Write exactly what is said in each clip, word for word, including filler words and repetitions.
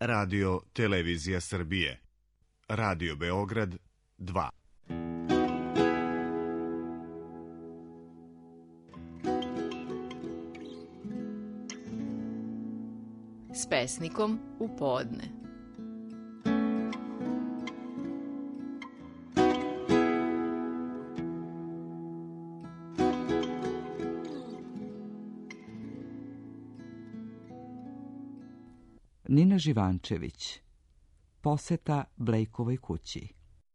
Radio Televizija Srbije. Radio Beograd dva. S pesnikom u podne. Nina Živančević. Poseta Blejkovoj kući.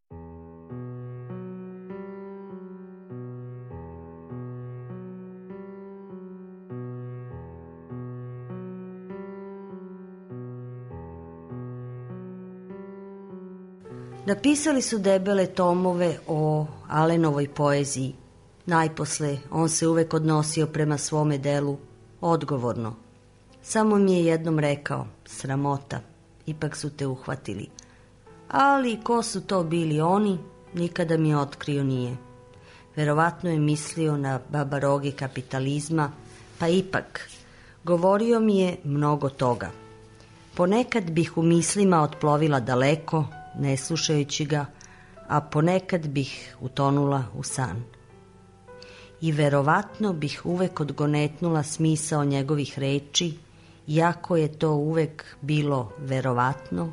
Napisali su debele tomove o Alenovoj poeziji. Najposle on se uvek odnosio prema svome delu odgovorno. Samo mi je jednom rekao, sramota, ipak su te uhvatili. Ali ko su to bili oni, nikada mi otkrio nije. Verovatno je mislio na babaroge kapitalizma, pa ipak, govorio mi je mnogo toga. Ponekad bih u mislima otplovila daleko, ne slušajući ga, a ponekad bih utonula u san. I verovatno bih uvek odgonetnula smisao njegovih reči, iako je to uvek bilo verovatno,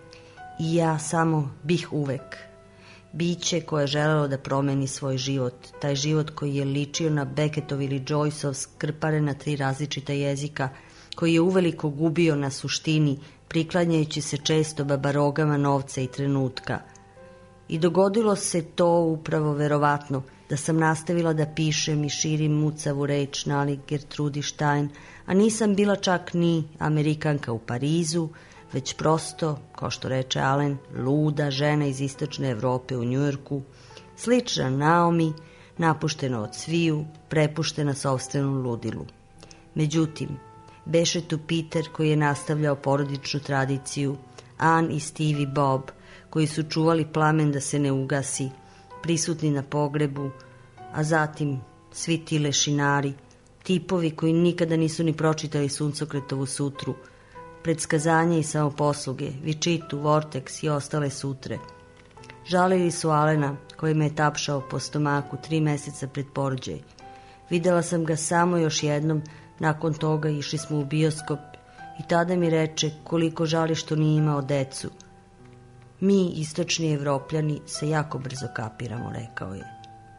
i ja samo bih uvek. Biće koje je želelo da promeni svoj život, taj život koji je ličio na Becketov ili Joyceov skrpare na tri različita jezika, koji je uveliko gubio na suštini, priklanjajući se često babarogama novca i trenutka. I dogodilo se to upravo verovatno, da sam nastavila da pišem i širim mucavu reč nalik Gertrudi Stein, a nisam bila čak ni Amerikanka u Parizu, već prosto, kao što reče Alen, luda žena iz istočne Evrope u Njujorku, slična Naomi, napuštena od sviju, prepuštena sopstvenom ludilu. Međutim, beše tu Peter koji je nastavljao porodičnu tradiciju, Ann i Steve i Bob koji su čuvali plamen da se ne ugasi, prisutni na pogrebu, a zatim svi ti lešinari, tipovi koji nikada nisu ni pročitali Suncokretovu sutru, predskazanje i samoposluge, Vičitu, Vortex i ostale sutre. Žalili su Alena koji me je tapšao po stomaku tri meseca pred porođaj. Videla sam ga samo još jednom, nakon toga išli smo u bioskop i tada mi reče koliko žali što nije imao decu. Mi, istočni Evropljani, se jako brzo kapiramo, rekao je.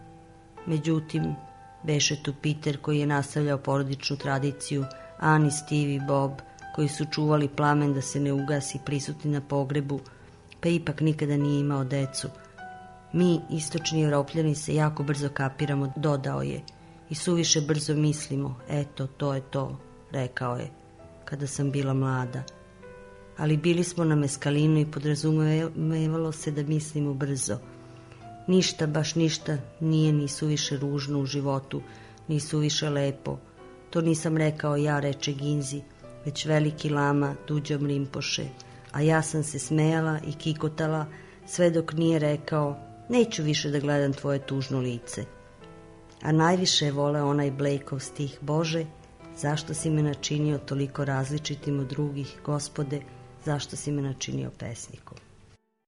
Međutim, beše tu Peter koji je nastavljao porodičnu tradiciju, Ann i Steve i Bob koji su čuvali plamen da se ne ugasi, prisutni na pogrebu, pa ipak nikada nije imao decu. Mi, istočni Evropljani, se jako brzo kapiramo, dodao je, i suviše brzo mislimo, eto, to je to, rekao je, kada sam bila mlada. Ali bili smo na meskalinu i podrazumevalo se da mislimo brzo. Ništa, baš ništa, nije ni suviše ružno u životu, ni suviše lepo. To nisam rekao ja, reče Ginzi, već veliki lama Duđom Rimpoše, a ja sam se smejala i kikotala sve dok nije rekao, neću više da gledam tvoje tužno lice. A najviše je voleo onaj Blejkov stih, Bože, zašto si me načinio toliko različitim od drugih, Gospode, zašto si me načinio pesnikom.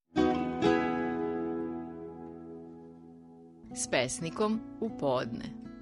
S pesnikom u podne.